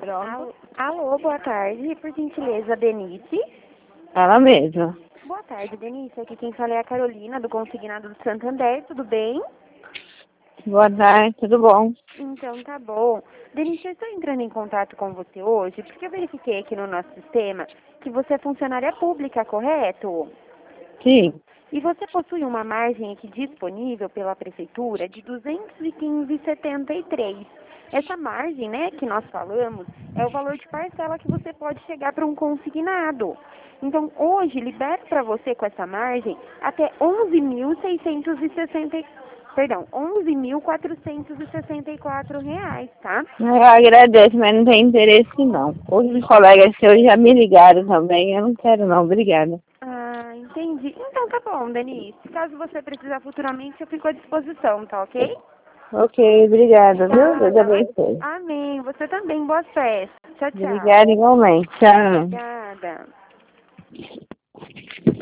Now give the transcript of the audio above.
Pronto. Alô, boa tarde. Por gentileza, Denise? Ela mesma. Boa tarde, Denise. Aqui quem fala é a Carolina, do Consignado do Santander. Tudo bem? Boa tarde, tudo bom? Então, tá bom. Denise, eu estou entrando em contato com você hoje porque eu verifiquei aqui no nosso sistema que você é funcionária pública, correto? Sim. E você possui uma margem aqui disponível pela prefeitura de R$ 215,73. Essa margem, né, que nós falamos, é o valor de parcela que você pode chegar para um consignado. Então, hoje, libero para você com essa margem até 11.464 reais, tá? Eu agradeço, mas não tem interesse não. Outros colegas seus já me ligaram também, eu não quero não, obrigada. Ah, entendi. Então tá bom, Denise. Caso você precisar futuramente, eu fico à disposição, tá ok? Ok, obrigada, viu? Deus Obrigada. abençoe. Amém. Você também. Boas festas. Tchau, tchau. Obrigada igualmente. Tchau. Obrigada.